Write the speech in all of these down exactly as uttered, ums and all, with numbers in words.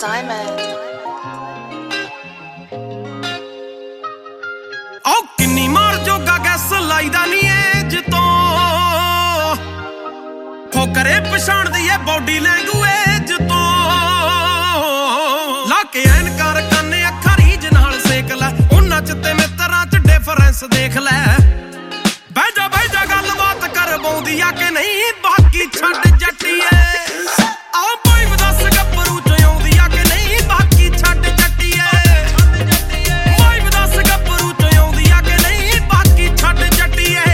Diamond. औ किन्नी मार जोगा gas लाईदा नी as तो हो करे पछाण दी है बॉडी लैंगुएज तो लाके एनकार काने अखां रीज नाल सेक लै उन्हां च ते मित्रां च डिफरेंस देख लै बह जा बह जा गल बात कर पौंदी आ कि नहीं बाकी छड्ड जट्टीए आ भाई दस गब्बरू च आउंदी आ कि नहीं बाकी छड्ड जट्टीए भाई दस गब्बरू च आउंदी आ कि नहीं बाकी छड्ड जट्टीए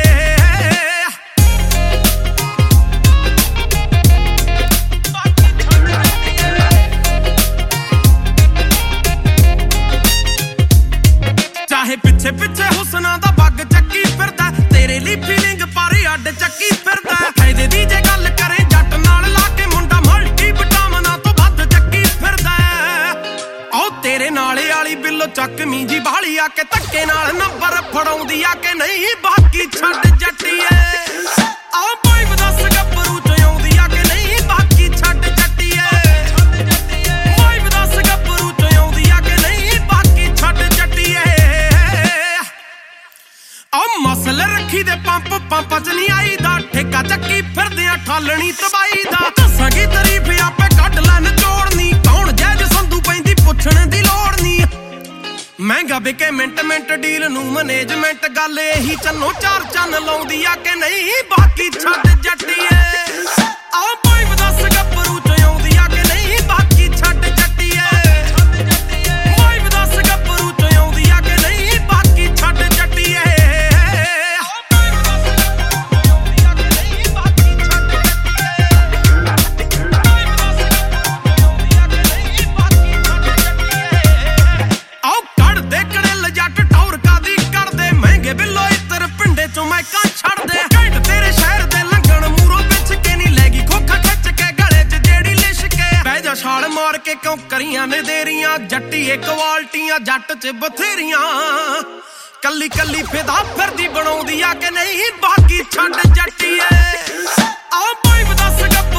चाहे पिछे पिछे हुसना दा बग चक्की फिरदा तेरे लिए फीलिंग पारे अड चक्की फिरदा फायदे दी जे गल करे जट नाल ला के मुंडा मल्टी विटामिना तो ਵੱਧ ਚੱਕੀ ਫਿਰਦਾ ओ तेरे नाले वाली बिल्लो ਚੱਕ ਮੀਂਜੀ ਬਾਲੀ ਆ ਕੇ ਧੱਕੇ ਨਾਲ ਨੰਬਰ ਫੜਾਉਂਦੀ ਆ ਕਿ ਨਹੀਂ ਬਾਕੀ ਛੱਡ ਜੱਟੀਏ ਆ ਭਾਈ ਦਸ ਗੱਭਰੂ ਚ ਆਉਂਦੀ ਆ ਕਿ ਨਹੀਂ ਬਾਕੀ ਛੱਡ ਜੱਟੀਏ ਭਾਈ ਦਸ ਗੱਭਰੂ ਚ ਆਉਂਦੀ ਆ ਕਿ ਨਹੀਂ ਬਾਕੀ ਛੱਡ ਜੱਟੀਏ ਆ ਮਸਲ ਰੱਖੀ ਦੇ ਪੰਪ ਪੰਪ ਚ ਨਹੀਂ ਆਈਦਾ ਠੇਕਾ ਚੱਕੀ ਫਿਰਦੇ ਆ ਠਾਲਣੀ ਤਬਾਈ ਦਾ ਦੱਸਾਂਗੀ ਤਾਰੀਫ ਆਪੇ ਕੱਢ ਲੈ ਨਿਚੋੜਨੀ ਕੌਣ ਜੈਜ ਸੰਧੂ ਪੈਂਦੀ ਪੁੱਛਣ ਦੀ ਲੋੜ ਨਹੀਂ ਮਹਿੰਗਾ ਵਿਕੇ ਮਿੰਟ ਮਿੰਟ ਡੀਲ ਨੂੰ ਮੈਨੇਜਮੈਂਟ ਗੱਲ ਇਹੀ ਚੰਨੋ ਚਾਰ ਚੰਨ ਲਾਉਂਦੀ ਆ ਕਿ ਨਹੀਂ ਬਾਕੀ ਛੱਡ ਜੱਟੀਏ ਆ ਭਾਈ ਦਸ ਗੱਭਰੂ ਚ ਆਉਂਦੀ ਆ ਕਿ ਨਹੀਂ ਬਾਕੀ ਛੱਡ ਜੱਟੀਏ ਭਾਈ ਦਸ ਗੱਭਰੂ ਚ ਆਉਂਦੀ ਆ ਕਿ ਨਹੀਂ ਬਾਕੀ ਛੱਡ ਜੱਟੀਏ ਬਿੱਲੋ ਇੱਤਰ ਪਿੰਡੇ ਚੋਂ ਮੈਂ ਕਾਂ ਛੱਡਦੇ ਘੰਟ ਤੇਰੇ ਸ਼ਹਿਰ ਦੇ ਲੰਘਣ ਮੂਰੋਂ ਪਿੱਛ ਕੇ ਨਹੀਂ ਲੈਗੀ ਖੋਖਾ ਖਿੱਚ ਕੇ ਗਲੇ 'ਚ ਜਿਹੜੀ ਲਿਸ਼ ਕੇ ਬਹਿ ਜਾ ਛਾਲ ਮਾਰ ਕੇ ਕਿਉਂ ਕਰੀਆਂ ਨੇ ਦੇਰੀਆਂ ਜੱਟੀਏ ਕੁਆਲਟੀਆਂ ਜੱਟ 'ਚ ਬਥੇਰੀਆਂ ਕੱਲੀ ਕੱਲੀ ਫਿਦਾ ਫਿਰਦੀ ਬਣਾਉਂਦੀ ਆ ਕਿ ਨਹੀਂ ਬਾਕੀ ਛੱਡ ਜੱਟੀਏ ਆ ਭਾਈ ਦਸ ਗੱਪ